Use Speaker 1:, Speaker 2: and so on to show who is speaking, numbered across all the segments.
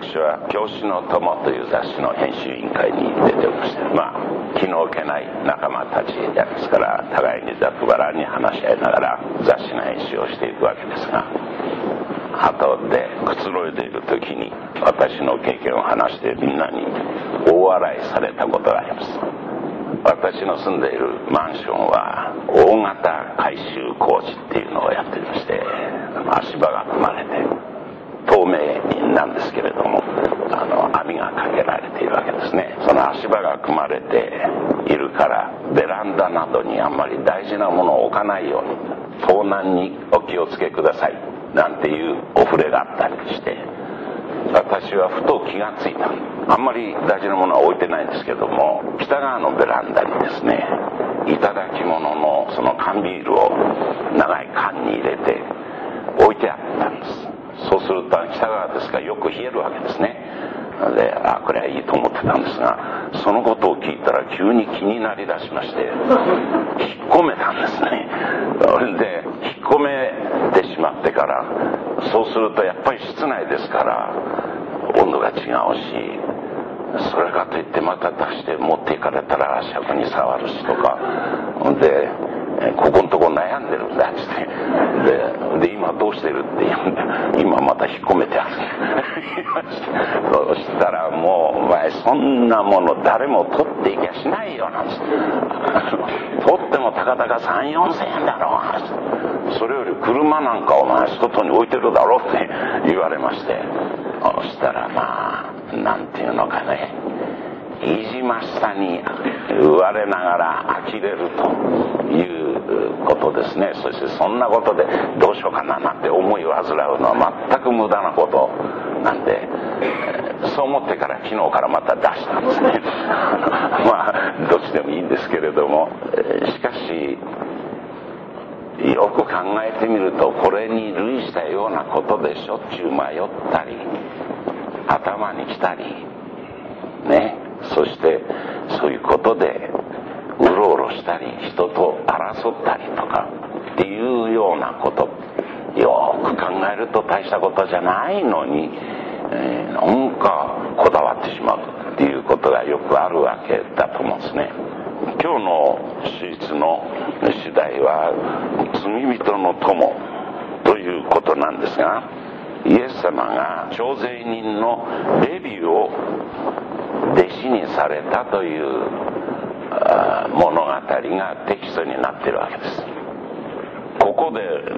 Speaker 1: 私は教師の友という雑誌の編集委員会に出ておりまして、気の置けない仲間たちですから、互いにざっくばらんに話し合いながら雑誌の編集をしていくわけですが、後でくつろいでいる時に私の経験を話してみんなに大笑いされたことがあります。私の住んでいるマンションは大型改修工事っていうのをやっていまして、足場が組まれて透明なんですけれども、網がかけられているわけですね。その足場が組まれているから、ベランダなどにあんまり大事なものを置かないように、盗難にお気をつけくださいなんていうお触れがあったりして、私はふと気がついた。あんまり大事なものは置いてないんですけども、北側のベランダにですね、いただき物のその缶ビールを長い缶に入れて置いてあったんです。そうすると北側ですからよく冷えるわけですね。で、これはいいと思ってたんですが、そのことを聞いたら急に気になりだしまして、引っ込めたんですね。それで引っ込めてしまってから、そうするとやっぱり室内ですから温度が違うし、それかといってまた出して持っていかれたら尺に触るしとかで、ここのとこ悩んでるんだっつって、で今どうしてるって言うんで、今また引っ込めてあるそしたら、もうお前そんなもの誰も取っていきゃしないよなんつって、取ってもたかだか3、4千円だろう、それより車なんかお前外に置いてるだろって言われまして、そしたらなんていうのかね、いじましさに言われながら呆れるということですね。そしてそんなことでどうしようかななんて思いを患うのは全く無駄なことなんで、そう思ってから昨日からまた出したんですねどっちでもいいんですけれども、しかしよく考えてみると、これに類したようなことでしょっちゅう迷ったり頭に来たりね、そしてそういうことでうろうろしたり人と争ったりとかっていうようなこと、よく考えると大したことじゃないのに、なんかこだわってしまうっていうことがよくあるわけだと思うんですね。今日の手術の主題は罪人の友ということなんですが、イエス様が徴税人のレビューを弟子にされたという物語がテキストになっているわけです。ここで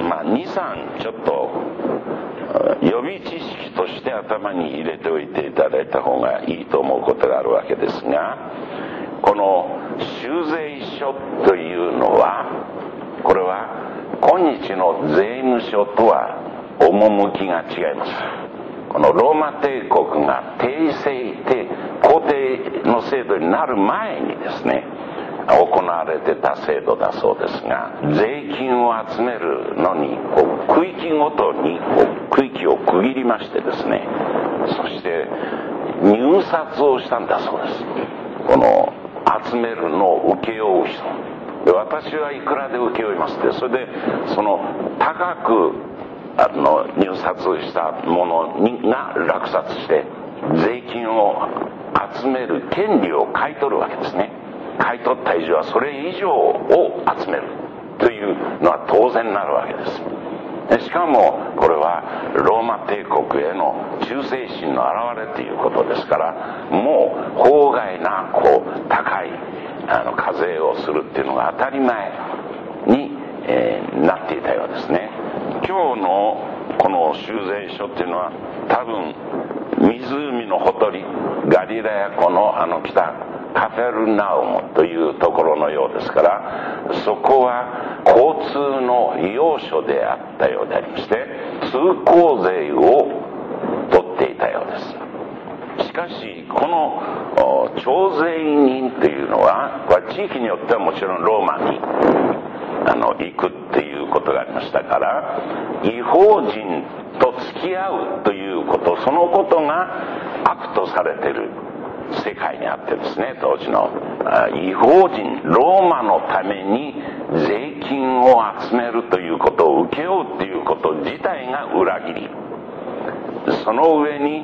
Speaker 1: 2、3ちょっと予備知識として頭に入れておいていただいた方がいいと思うことがあるわけですが、この収税書というのは、これは今日の税務署とは趣が違います。このローマ帝国が皇帝の制度になる前にですね行われてた制度だそうですが、税金を集めるのに区域ごとに区域を区切りましてですね、そして入札をしたんだそうです。この集めるのを請け負う人で、私はいくらで請け負いますって、それでその高く入札したものが落札して税金を集める権利を買い取るわけですね。買い取った以上はそれ以上を集めるというのは当然なるわけです。しかもこれはローマ帝国への忠誠心の表れということですから、もう法外な高い課税をするっていうのが当たり前に、なっていたようですね。今日のこの収税書っていうのは、多分湖のほとりガリラヤ湖の北カフェルナウムというところのようですから、そこは交通の要所であったようでありまして、通行税を取っていたようです。しかしこの徴税人というのは、これ地域によってはもちろんローマに行くっていうことがありましたから、異邦人と付き合うということ、そのことが悪とされている世界にあってですね、当時の異邦人ローマのために税金を集めるということを請け負うということ自体が裏切り、その上に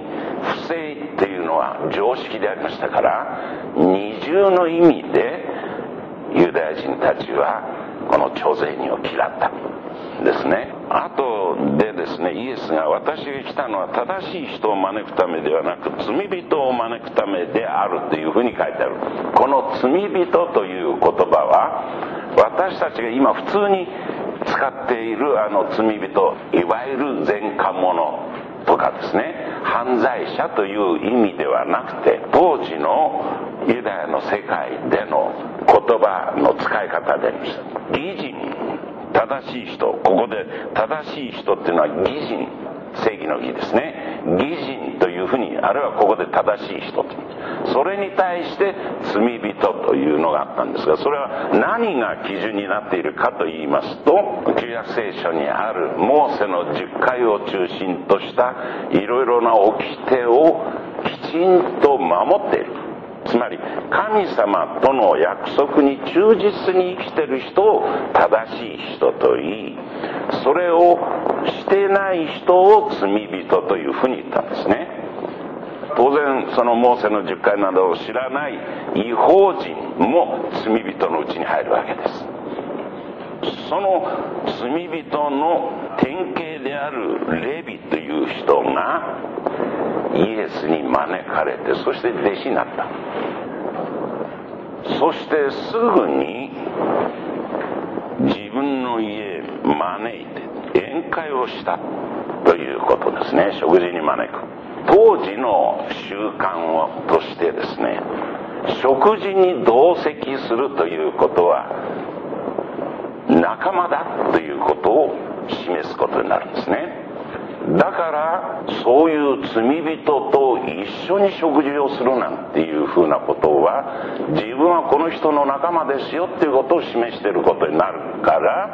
Speaker 1: 不正っていうのは常識でありましたから、二重の意味でユダヤ人たちはこの徴税人を嫌ったですね。あとでですね、イエスが私が来たのは正しい人を招くためではなく罪人を招くためであるというふうに書いてある。この罪人という言葉は私たちが今普通に使っている罪人、いわゆる前科者とかですね、犯罪者という意味ではなくて、当時のユダヤの世界での言葉の使い方でありました。義人、正しい人、ここで正しい人っていうのは義人、正義の義ですね。義人というふうに、あるいはここで正しい人と、それに対して罪人というのがあったんですが、それは何が基準になっているかと言いますと、旧約聖書にあるモーセの10回を中心としたいろいろな掟をきちんと守っている。つまり神様との約束に忠実に生きている人を正しい人と言い、それをしてない人を罪人というふうに言ったんですね。当然そのモーセの10回などを知らない異邦人も罪人のうちに入るわけです。その罪人の典型であるレビという人がイエスに招かれて、そして弟子になった。そしてすぐに自分の家へ招いて宴会をしたということですね。食事に招く。当時の習慣としてですね、食事に同席するということは仲間だということを示すことになるんですね。だからそういう罪人と一緒に食事をするなんていうふうなことは、自分はこの人の仲間ですよっていうことを示していることになるから、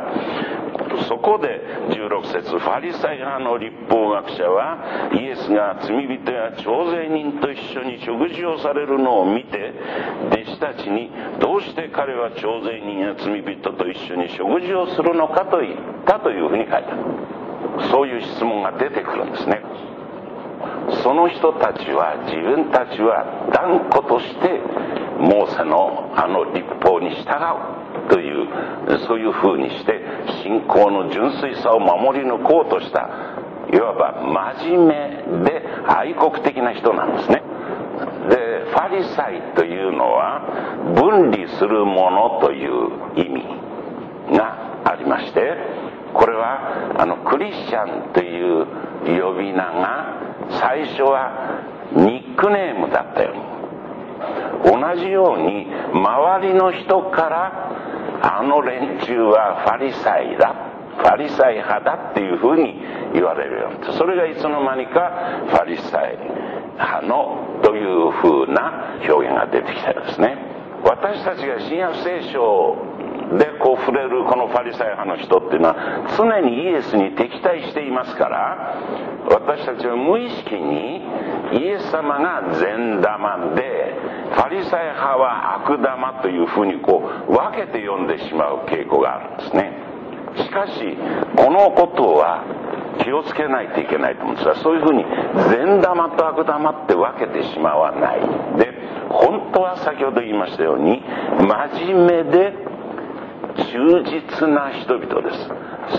Speaker 1: そこで16節、ファリサイ派の立法学者はイエスが罪人や徴税人と一緒に食事をされるのを見て、弟子たちにどうして彼は徴税人や罪人と一緒に食事をするのかと言ったというふうに書いてある。そういう質問が出てくるんですね。その人たちは自分たちは断固としてモーセの律法に従うという、そういうふうにして信仰の純粋さを守り抜こうとした、いわば真面目で愛国的な人なんですね。でファリサイというのは分離するものという意味がありまして、これはクリスチャンという呼び名が最初はニックネームだったように、同じように周りの人から連中はファリサイだ、ファリサイ派だっていうふうに言われるようになって、それがいつの間にかファリサイ派のというふうな表現が出てきたようですね。私たちが新約聖書で触れるこのファリサイ派の人っていうのは常にイエスに敵対していますから、私たちは無意識にイエス様が善玉でファリサイ派は悪玉というふうに分けて読んでしまう傾向があるんですね。しかしこのことは気をつけないといけないと思うんですが、そういうふうに善玉と悪玉って分けてしまわないで、本当は先ほど言いましたように真面目で忠実な人々です。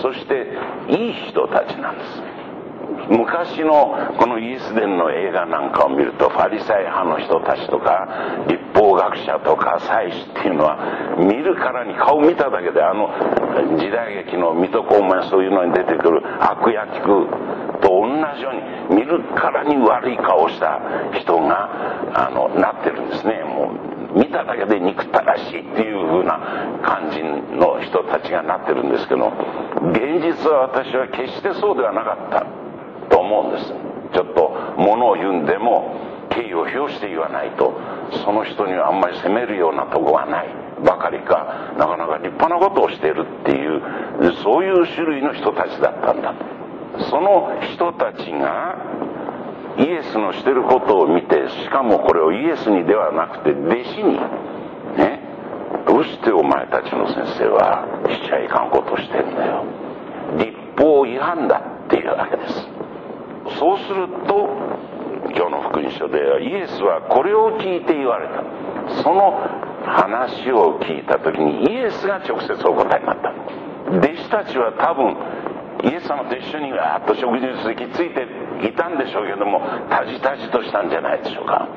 Speaker 1: そしていい人たちなんです。昔のこのイエス伝の映画なんかを見ると、ファリサイ派の人たちとか律法学者とか祭司っていうのは、見るからに顔見ただけで時代劇の水戸黄門やそういうのに出てくる悪役と同じように見るからに悪い顔をした人がなってるんですね。もう見ただけで憎たらしいっていう風な感じの人たちがなってるんですけど、現実は私は決してそうではなかったと思うんです。ちょっと物を言うんでも敬意を表して言わないと、その人にはあんまり責めるようなとこはないばかりか、なかなか立派なことをしているっていう、そういう種類の人たちだったんだと。その人たちがイエスのしてることを見て、しかもこれをイエスにではなくて弟子にね、どうしてお前たちの先生はしちゃいかんことをしてんだよ、立法違反だっていうわけです。そうすると今日の福書ではイエスはこれを聞いて言われた。その話を聞いた時にイエスが直接お答えになった。弟子たちは多分イエス様と一緒にわーっと食事についていたんでしょうけども、タジタジとしたんじゃないでしょうか。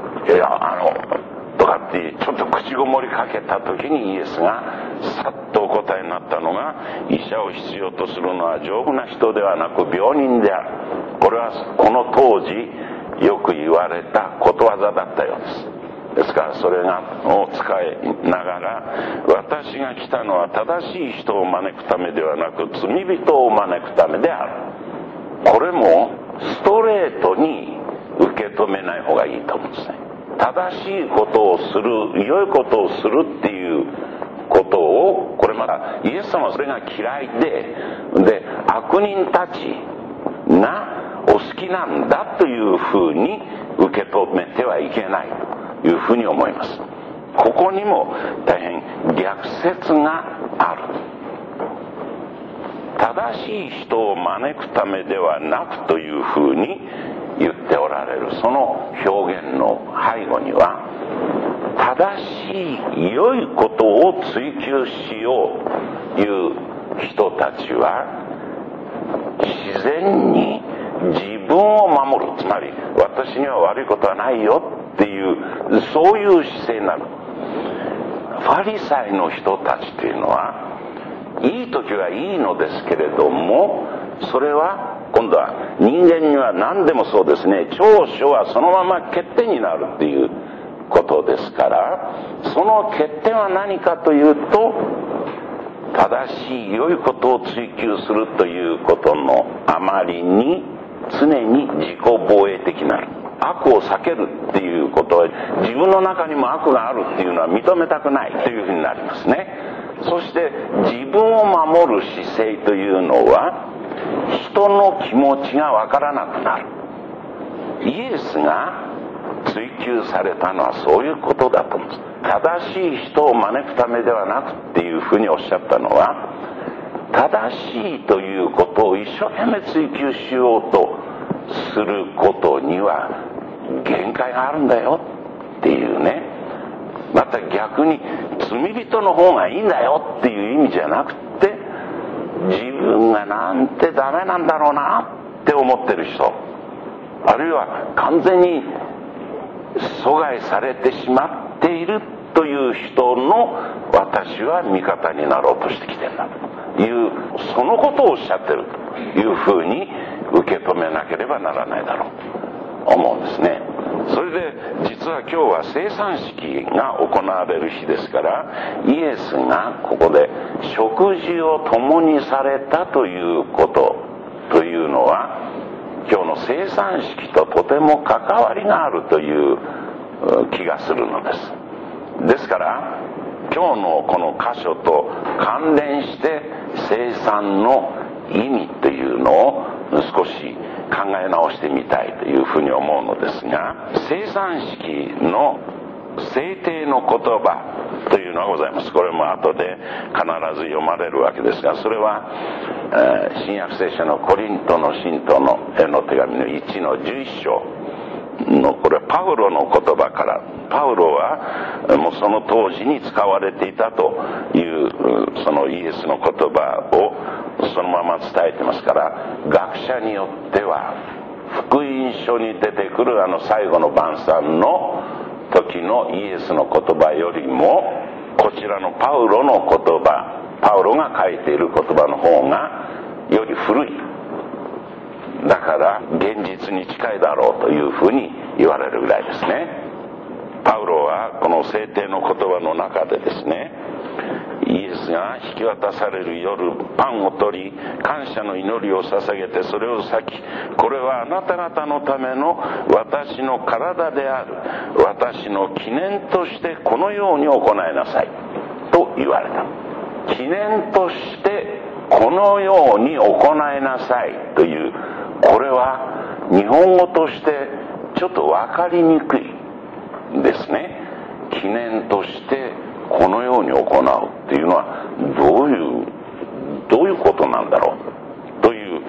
Speaker 1: とかってちょっと口ごもりかけた時にイエスがさっとお答えになったのが、医者を必要とするのは丈夫な人ではなく病人である。これはこの当時よく言われたことわざだったようです。ですからそれを使いながら、私が来たのは正しい人を招くためではなく罪人を招くためである。これもストレートに受け止めない方がいいと思うんですね。正しいことをする、良いことをするっていうことを、これまたイエス様はそれが嫌いで悪人たちがお好きなんだというふうに受け止めてはいけないというふうに思います。ここにも大変逆説がある。正しい人を招くためではなくというふうに言っておられるその表現の背後には、正しい良いことを追求しようという人たちは自然に自分を守る、つまり私には悪いことはないよっていう、そういう姿勢になる。ファリサイの人たちというのはいい時はいいのですけれども、それは今度は人間には何でもそうですね、長所はそのまま欠点になるっていうことですから、その欠点は何かというと、正しい良いことを追求するということのあまりに常に自己防衛的になる。悪を避けるっていうことは、自分の中にも悪があるっていうのは認めたくないというふうになりますね。そして自分を守る姿勢というのは、人の気持ちがわからなくなる。イエスが追求されたのはそういうことだと思うんです。正しい人を招くためではなくっていうふうにおっしゃったのは、正しいということを一生懸命追求しようとすることには限界があるんだよっていうね。また逆に罪人の方がいいんだよっていう意味じゃなくて、自分がなんてダメなんだろうなって思ってる人、あるいは完全に阻害されてしまっているという人の私は味方になろうとしてきてるんだという、そのことをおっしゃってるというふうに受け止めなければならないだろうと思うんですね。それで実は今日は生産式が行われる日ですから、イエスがここで食事を共にされたということというのは、今日の生産式ととても関わりがあるという気がするのです。ですから今日のこの箇所と関連して生産の意味というのを少し考え直してみたいというふうに思うのですが、生産式の制定の言葉というのがございます。これも後で必ず読まれるわけですが、それは、新約聖書のコリントの信徒のへの手紙の1の11章の、これはパウロの言葉から、パウロはもうその当時に使われていたというそのイエスの言葉をそのまま伝えてますから、学者によっては福音書に出てくる最後の晩餐の時のイエスの言葉よりも、こちらのパウロの言葉、パウロが書いている言葉の方がより古い、だから現実に近いだろうというふうに言われるぐらいですね。パウロはこの聖典の言葉の中でですね、イエスが引き渡される夜、パンを取り感謝の祈りを捧げてそれを裂き、これはあなた方のための私の体である、私の記念としてこのように行いなさいと言われた。記念としてこのように行いなさいという、これは日本語としてちょっと分かりにくいですね。記念としてこのように行うっていうのはどういうことなんだろうという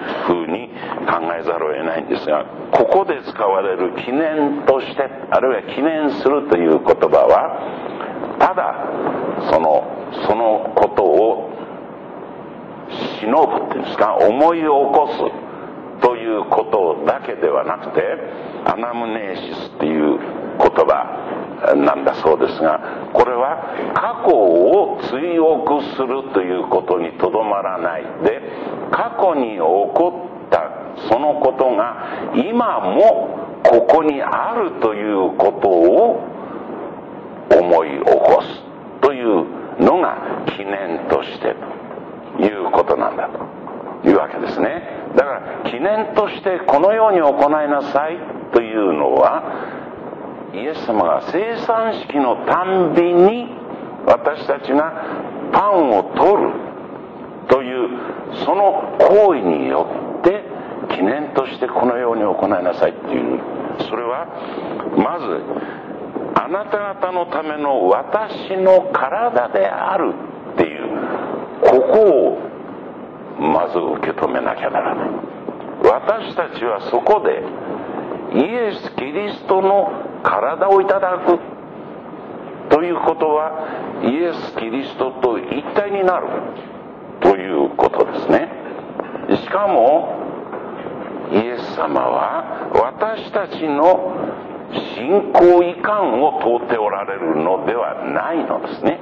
Speaker 1: ふうに考えざるを得ないんですが、ここで使われる記念として、あるいは記念するという言葉は、ただそのことを忍ぶっていうんですか、思い起こすということだけではなくて、アナムネーシスっていう言葉なんだそうですが、これは過去を追憶するということにとどまらないで、過去に起こったそのことが今もここにあるということを思い起こすというのが記念としてということなんだというわけですね。だから記念としてこのように行いなさいというのは、イエス様が聖餐式のたんびに私たちがパンを取るというその行為によって記念としてこのように行いなさいっていう、それはまずあなた方のための私の体であるっていう、ここをまず受け止めなきゃならない。私たちはそこでイエス・キリストの体をいただくということは、イエス・キリストと一体になるということですね。しかもイエス様は私たちの信仰遺憾を問うておられるのではないのですね。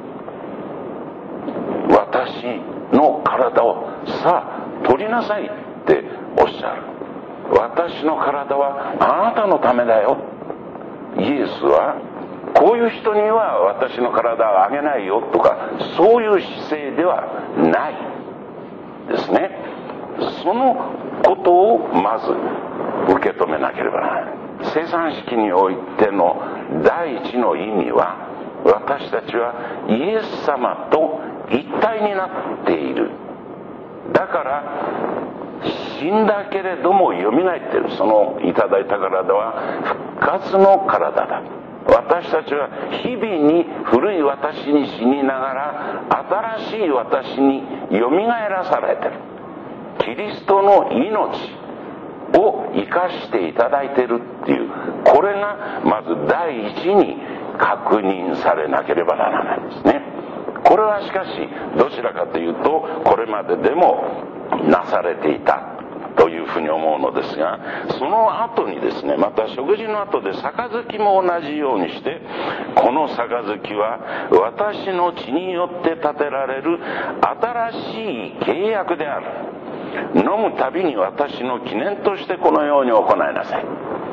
Speaker 1: 私の体をさあ取りなさいっておっしゃる。私の体はあなたのためだよ。イエスはこういう人には私の体をあげないよとか、そういう姿勢ではないですね。そのことをまず受け止めなければならない。聖餐式においての第一の意味は、私たちはイエス様と一体になっている。だから死んだけれどもよみがえっている。そのいただいた体は復活の体だ。私たちは日々に古い私に死にながら新しい私によみがえらされている。キリストの命を生かしていただいているっていう、これがまず第一に確認されなければならないんですね。これはしかしどちらかというとこれまででもなされていたというふうに思うのですが、その後にですね、また食事の後で杯も同じようにして、この杯は私の血によって立てられる新しい契約である。飲むたびに私の記念としてこのように行いなさい。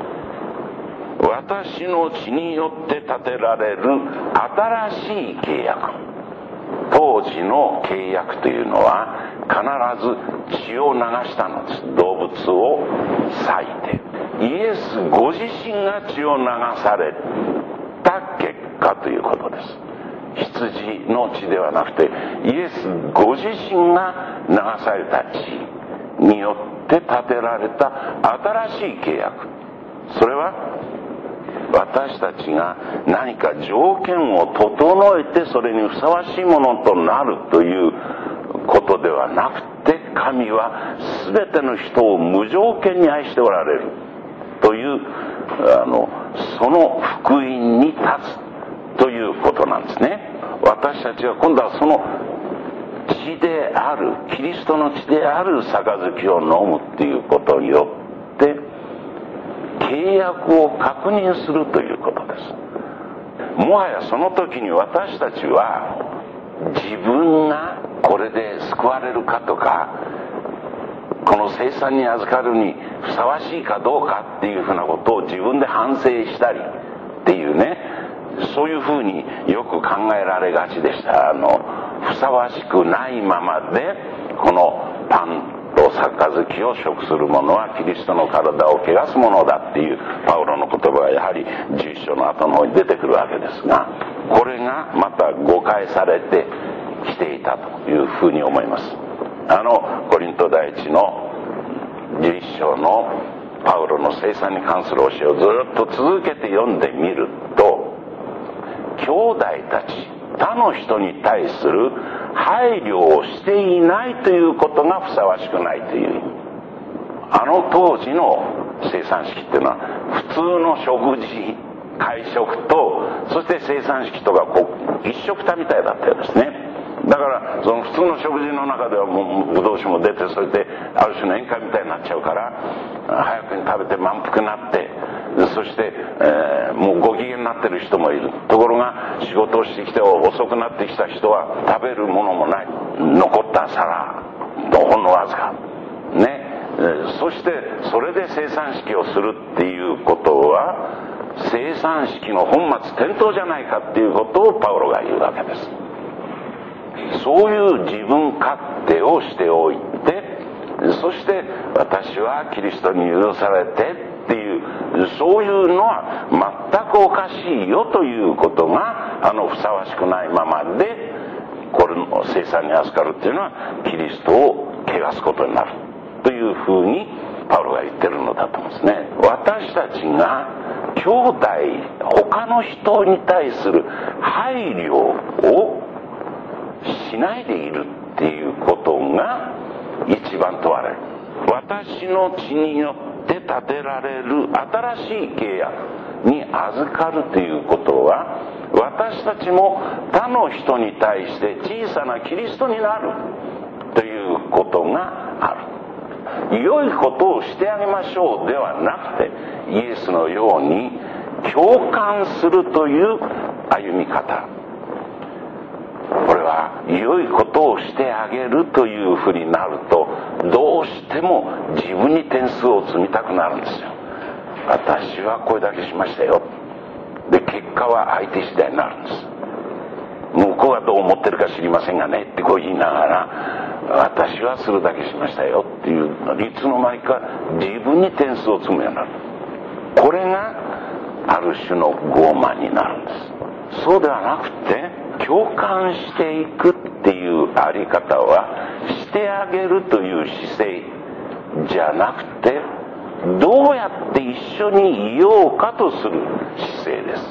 Speaker 1: 私の血によって立てられる新しい契約。当時の契約というのは必ず血を流したのです。動物を裂いて、イエスご自身が血を流された結果ということです。羊の血ではなくて、イエスご自身が流された血によって立てられた新しい契約。それは私たちが何か条件を整えてそれにふさわしいものとなるということではなくて、神は全ての人を無条件に愛しておられるというその福音に立つということなんですね。私たちは今度はその血である、キリストの血である杯を飲むということによって契約を確認するということです。もはやその時に私たちは自分がこれで救われるかとか、この聖餐に預かるにふさわしいかどうかっていうふうなことを自分で反省したりっていうね、そういうふうによく考えられがちでした。ふさわしくないままでこのパンと杯を食する者はキリストの体を汚すものだっていうパウロの言葉がやはり11章の後の方に出てくるわけですが、これがまた誤解されてきていたというふうに思います。コリント第一の11章のパウロの聖餐に関する教えをずっと続けて読んでみると、兄弟たち他の人に対する配慮をしていないということがふさわしくないという意味。 あの当時の生産式っていうのは普通の食事会食と、そして生産式とが一緒くたみたいだったようですね。だからその普通の食事の中ではもうブドウ酒も出て、それである種の宴会みたいになっちゃうから、早くに食べて満腹になって、そして、もうご機嫌になってる人もいる。ところが仕事をしてきて遅くなってきた人は食べるものもない、残った皿ほんのわずかね。そしてそれで生産式をするっていうことは生産式の本末転倒じゃないかっていうことをパウロが言うわけです。そういう自分勝手をしておいて、そして私はキリストに許されてっていう、そういうのは全くおかしいよということがふさわしくないままで、これの生産に預かるっていうのはキリストを汚すことになるというふうにパウロが言ってるのだと思うんですね。私たちが兄弟他の人に対する配慮をしないでいるっていうことが一番問われる。私の血によって立てられる新しい契約に預かるということは、私たちも他の人に対して小さなキリストになるということがある。良いことをしてあげましょうではなくて、イエスのように共感するという歩み方、これは良いことをしてあげるというふうになると、どうしても自分に点数を積みたくなるんですよ。私はこれだけしましたよ。で、結果は相手次第になるんです。向こうがどう思ってるか知りませんがねってこう言いながら、私はするだけしましたよっていう、いつの間にか自分に点数を積むようになる。これがある種の傲慢になるんです。そうではなくて、共感していくっていうあり方は、してあげるという姿勢じゃなくて、どうやって一緒にいようかとする姿勢です。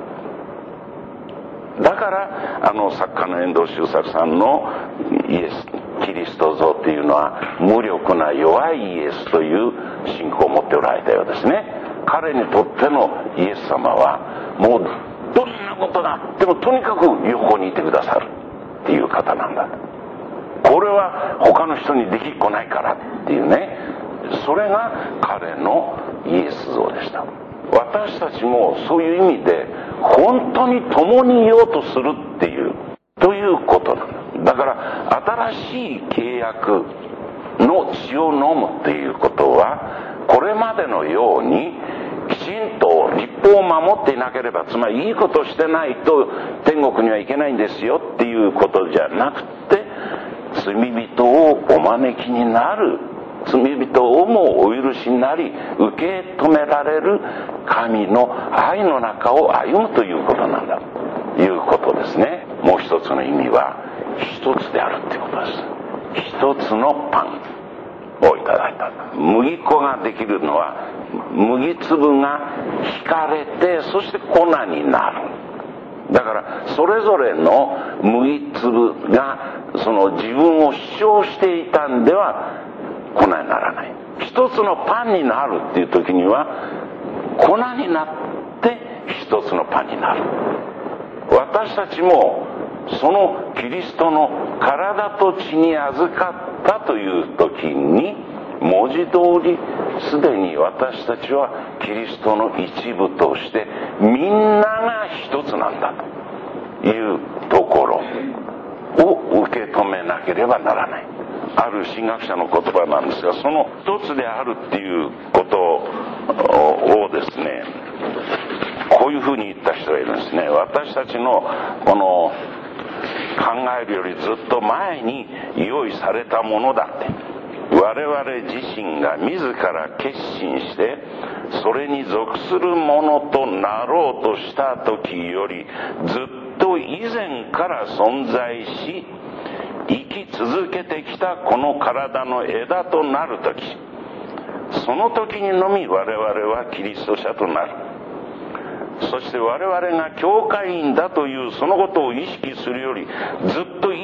Speaker 1: だから作家の遠藤周作さんのイエスキリスト像っていうのは、無力な弱いイエスという信仰を持っておられたようですね。彼にとってのイエス様は、もうどんなことがあってもとにかく横にいてくださるっていう方なんだ。これは他の人にできっこないからっていうね、それが彼のイエス像でした。私たちもそういう意味で本当に共にいようとするっていうことなんだ。だから新しい契約の血を飲むっていうことは、これまでのようにきちんと律法を守っていなければ、つまりいいことをしてないと天国には行けないんですよっていうことじゃなくて、罪人をお招きになる、罪人をもお許しになり受け止められる神の愛の中を歩むということなんだということですね。もう一つの意味は一つであるということです。一つのパンをいただいた。麦粉ができるのは麦粒がひかれて、そして粉になる。だからそれぞれの麦粒がその自分を主張していたんでは粉にならない。一つのパンになるっていう時には粉になって一つのパンになる。私たちもそのキリストの体と血に預かったという時に、文字通りすでに私たちはキリストの一部としてみんなが一つなんだというところを受け止めなければならない。ある神学者の言葉なんですが、その一つであるっていうことをですね、こういうふうに言った人がいるんですね。私たちのこの考えるよりずっと前に用意されたものだって、我々自身が自ら決心してそれに属するものとなろうとした時よりずっと以前から存在し生き続けてきたこの体の枝となる時、その時にのみ我々はキリスト者となる。そして我々が教会員だというそのことを意識するよりずっと以前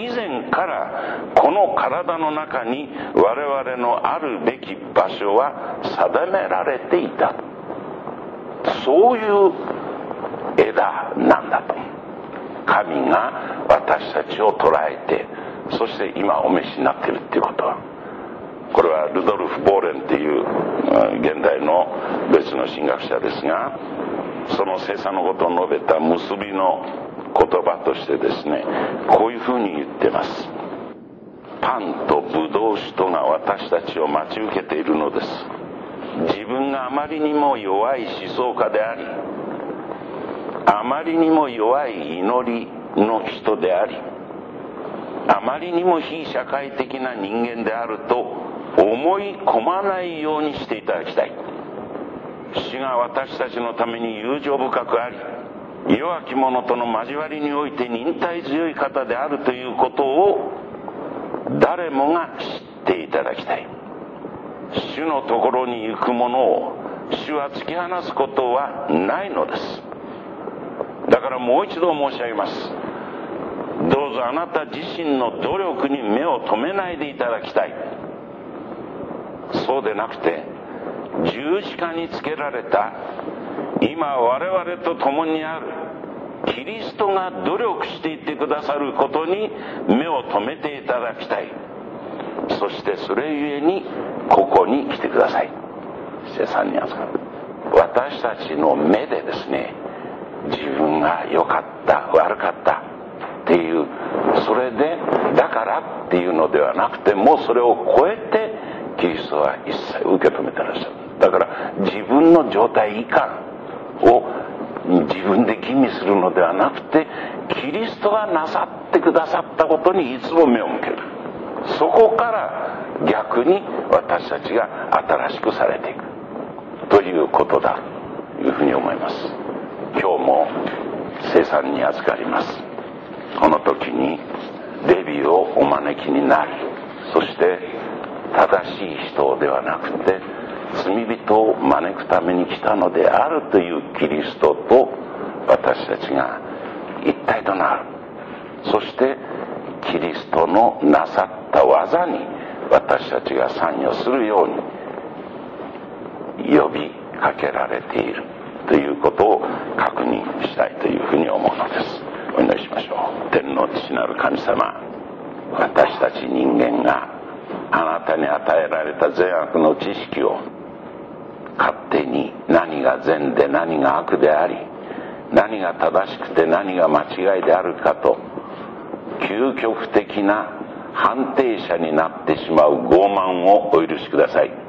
Speaker 1: からこの体の中に我々のあるべき場所は定められていた。そういう枝なんだと。神が私たちを捉えて、そして今お召しになっているっていうことは、これはルドルフ・ボーレンっていう現代の別の神学者ですが、その聖餐のことを述べた結びの言葉としてですね、こういうふうに言ってます。パンとブドウ酒とが私たちを待ち受けているのです。自分があまりにも弱い思想家であり、あまりにも弱い祈りの人であり、あまりにも非社会的な人間であると思い込まないようにしていただきたい。主が私たちのために友情深くあり、弱き者との交わりにおいて忍耐強い方であるということを誰もが知っていただきたい。主のところに行く者を主は突き放すことはないのです。だからもう一度申し上げます。どうぞあなた自身の努力に目を留めないでいただきたい。そうでなくて、十字架につけられた今我々と共にあるキリストが努力していってくださることに目を留めていただきたい。そしてそれゆえにここに来てください。聖餐に預かる。私たちの目でですね、自分が良かった悪かったっていう、それでだからっていうのではなくて、もうそれを超えてキリストは一切受け止めてらっしゃる。だから自分の状態以下を自分で吟味するのではなくて、キリストがなさってくださったことにいつも目を向ける。そこから逆に私たちが新しくされていくということだというふうに思います。今日も聖餐に預かります。この時にレビをお招きになり、そして正しい人ではなくて罪人を招くために来たのであるというキリストと私たちが一体となる。そしてキリストのなさった技に私たちが参与するように呼びかけられているということを確認したいというふうに思うのです。お祈りしましょう。天の父なる神様、私たち人間があなたに与えられた善悪の知識を勝手に何が善で何が悪であり、何が正しくて何が間違いであるかと究極的な判定者になってしまう傲慢をお許しください。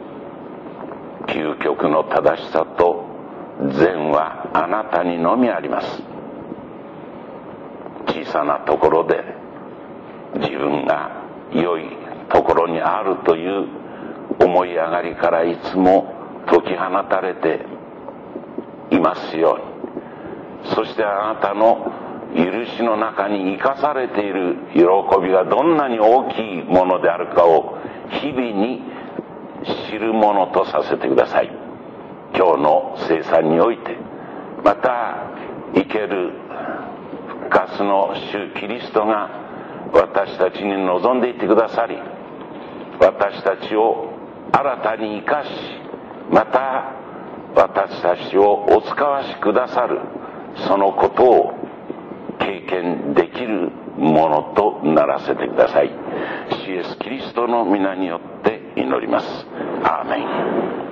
Speaker 1: 究極の正しさと善はあなたにのみあります。小さなところで自分が良いところにあるという思い上がりからいつも解き放たれていますように、そしてあなたの許しの中に生かされている喜びがどんなに大きいものであるかを日々に知るものとさせてください。今日の聖餐において、また生ける復活の主キリストが私たちに望んでいてくださり、私たちを新たに生かし、また私たちをお使わしくださるそのことを経験できるものとならせてください。主イエスキリストの皆によって祈ります。アーメン。